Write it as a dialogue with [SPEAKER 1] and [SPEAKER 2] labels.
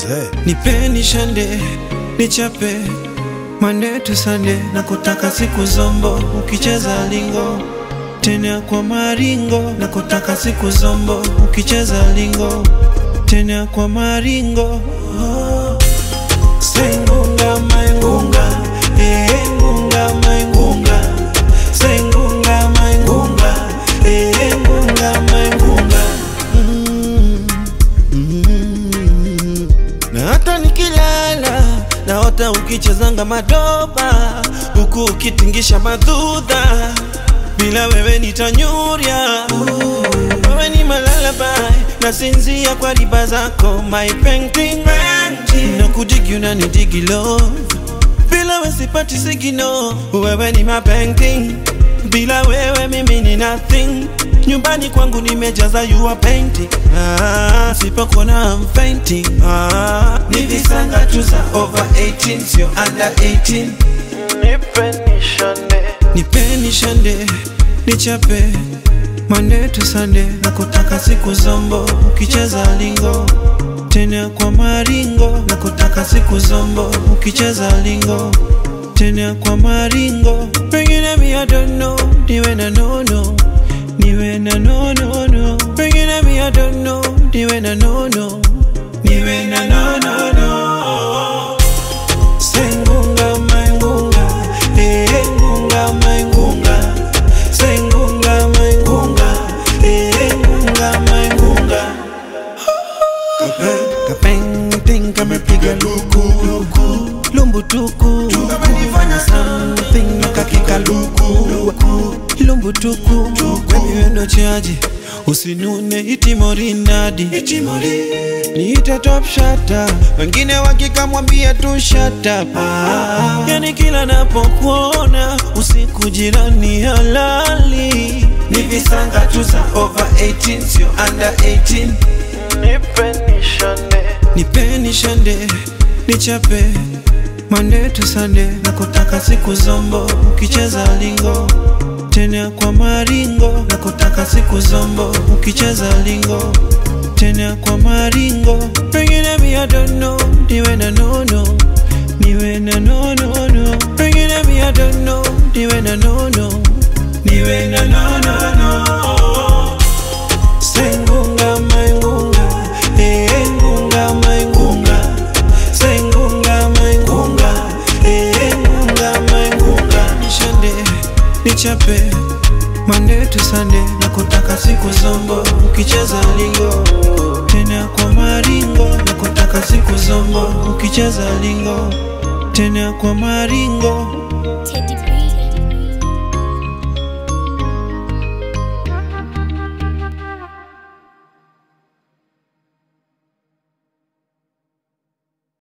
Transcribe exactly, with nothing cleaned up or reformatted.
[SPEAKER 1] Nipeni shande, nichape Monday to Sunday, na kutaka siku zombo ukicheza lingo. Tena kwa maringo, na kutaka siku zombo ukicheza lingo. Tena kwa maringo, oh. Sengunga maingunga, eh ngunga maingunga. Sengunga maingunga, eh ngunga maingunga. mm, mm. Na hata nikilala naota ukichezanga madoba, huku ukitingisha madudha. Bila wewe nitanyuria, wewe ni malalabai, nasinzia kwa riba zako. My painting na kudigi unanidigi love, bila wewe sipati sigino. Wewe ni my painting, bila wewe mimi ni nothing. Nyumbani kwangu nimejaza you are painting. Ah, sipokuona I'm fainting. Ah, ni visanga tu za over eighteen, sio under eighteen. Nipeni shande, nipeni shande, nichape Monday to Sunday, na kutaka siku zombo ukicheza lingo. Tena kwa maringo, na kutaka siku zombo ukicheza lingo. Tena kwa maringo, pengine mi I don't know, niwe na no no, niwe na no no no. Pengine mi I don't know, niwe na no no, niwe na no no no. Sengunga maingunga, eh ngunga maingunga. Sengunga maingunga, eh ngunga maingunga. Kapeng kamepiga luku luku, lumbu tuku tumenifanya something nakakika luku lumbu tuku. Baby wendo chaji, usinune itimori nadi itimori, niita top shatter, wengine wakikamwambia tu shut up. Ah, yani kila napokuona usiku jirani halali. Ni visanga tu za over eighteen, sio under eighteen. Nipeni shande, nipeni shande, nichape Monday to Sunday, na kutaka siku zombo ukicheza lingo. Tena kwa maringo, na kutaka siku zombo ukicheza lingo. Tena kwa maringo, pengine mi I don't know, niwe na no no, niwe na no no no. Pengine mi I don't know, niwe na no no, niwe na no no no. Sengunga maingunga, eh ngunga maingunga. Sengunga maingunga, eh ngunga maingunga. Nishande, nichape Monday to Sunday, na kutaka siku zombo ukicheza lingo. Tena kwa maringo, na kutaka siku zombo ukicheza lingo. Tena kwa maringo.